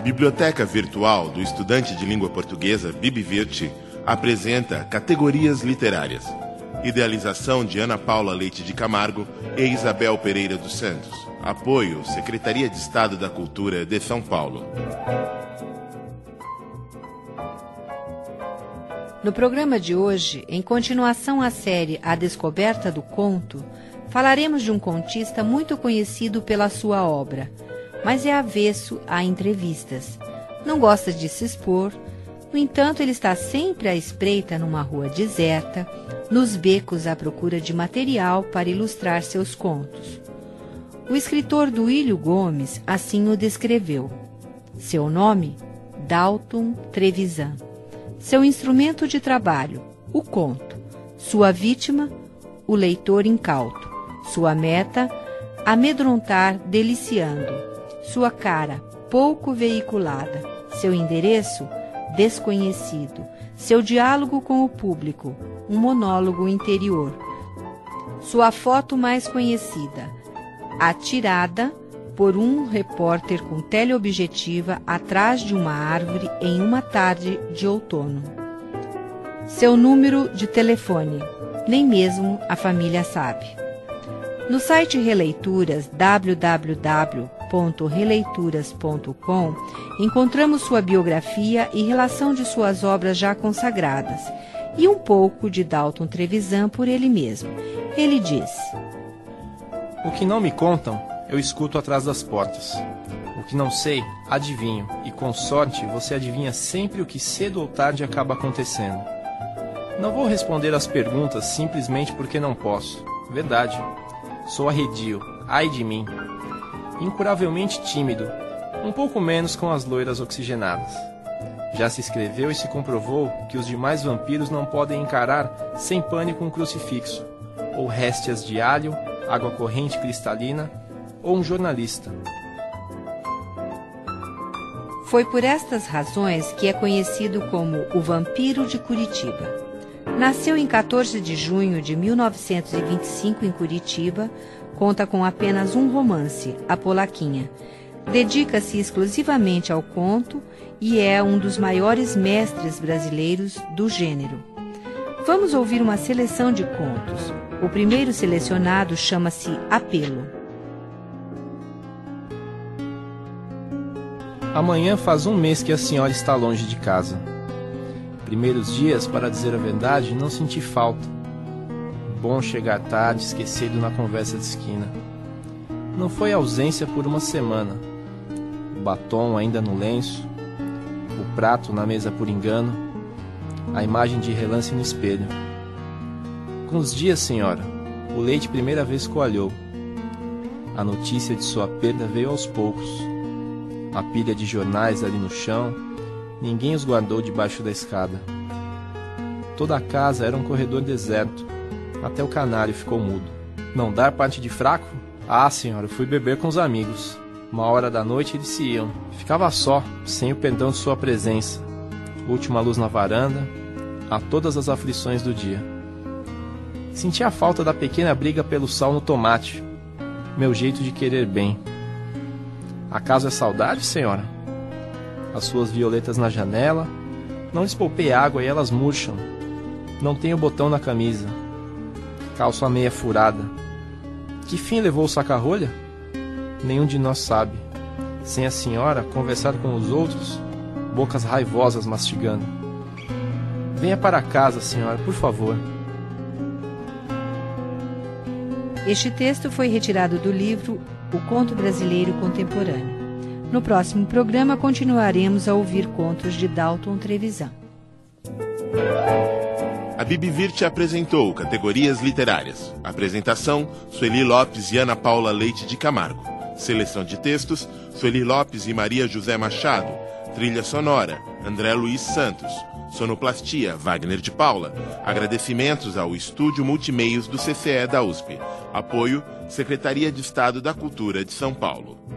biblioteca virtual do estudante de língua portuguesa BibVirt apresenta Categorias Literárias. Idealização de Ana Paula Leite de Camargo e Isabel Pereira dos Santos. Apoio Secretaria de Estado da Cultura de São Paulo. No programa de hoje, em continuação à série A Descoberta do Conto, falaremos de um contista muito conhecido pela sua obra, mas é avesso a entrevistas. Não gosta de se expor, no entanto, ele está sempre à espreita numa rua deserta, nos becos à procura de material para ilustrar seus contos. O escritor Duílio Gomes assim o descreveu. Seu nome? Dalton Trevisan. Seu instrumento de trabalho? O conto. Sua vítima? O leitor incauto. Sua meta? Amedrontar deliciando. Sua cara? Pouco veiculada. Seu endereço? Desconhecido. Seu diálogo com o público? Um monólogo interior. Sua foto mais conhecida? Atirada por um repórter com teleobjetiva atrás de uma árvore em uma tarde de outono. Seu número de telefone? Nem mesmo a família sabe. No site Releituras, www.releituras.com, encontramos sua biografia e relação de suas obras já consagradas, e um pouco de Dalton Trevisan por ele mesmo. Ele diz: O que não me contam, eu escuto atrás das portas. O que não sei, adivinho, e com sorte você adivinha sempre o que cedo ou tarde acaba acontecendo. Não vou responder às perguntas simplesmente porque não posso. Verdade. Sou arredio, ai de mim. Incuravelmente tímido, um pouco menos com as loiras oxigenadas. Já se escreveu e se comprovou que os demais vampiros não podem encarar sem pânico um crucifixo, ou réstias de alho, água corrente cristalina, ou um jornalista. Foi por estas razões que é conhecido como o Vampiro de Curitiba. Nasceu em 14 de junho de 1925 em Curitiba, conta com apenas um romance, A Polaquinha. Dedica-se exclusivamente ao conto e é um dos maiores mestres brasileiros do gênero. Vamos ouvir uma seleção de contos. O primeiro selecionado chama-se Apelo. Amanhã faz um mês que a senhora está longe de casa. Primeiros dias, para dizer a verdade, não senti falta. Bom chegar tarde, esquecido na conversa de esquina. Não foi ausência por uma semana. O batom ainda no lenço, o prato na mesa por engano, a imagem de relance no espelho. Com os dias, senhora, o leite primeira vez coalhou. A notícia de sua perda veio aos poucos. A pilha de jornais ali no chão, ninguém os guardou debaixo da escada. Toda a casa era um corredor deserto. Até o canário ficou mudo. Não dar parte de fraco? Ah, senhora, fui beber com os amigos. 1h da noite eles se iam. Ficava só, sem o perdão de sua presença. Última luz na varanda, a todas as aflições do dia. Senti a falta da pequena briga pelo sal no tomate. Meu jeito de querer bem. Acaso é saudade, senhora? As suas violetas na janela, não lhes poupei água e elas murcham. Não tenho botão na camisa. Calço a meia furada. Que fim levou o saca-rolha? Nenhum de nós sabe. Sem a senhora, conversar com os outros, bocas raivosas mastigando. Venha para casa, senhora, por favor. Este texto foi retirado do livro O Conto Brasileiro Contemporâneo. No próximo programa, continuaremos a ouvir contos de Dalton Trevisan. A BibVirt apresentou Categorias Literárias. Apresentação, Sueli Lopes e Ana Paula Leite de Camargo. Seleção de textos, Sueli Lopes e Maria José Machado. Trilha sonora, André Luiz Santos. Sonoplastia, Wagner de Paula. Agradecimentos ao Estúdio Multimeios do CCE da USP. Apoio, Secretaria de Estado da Cultura de São Paulo.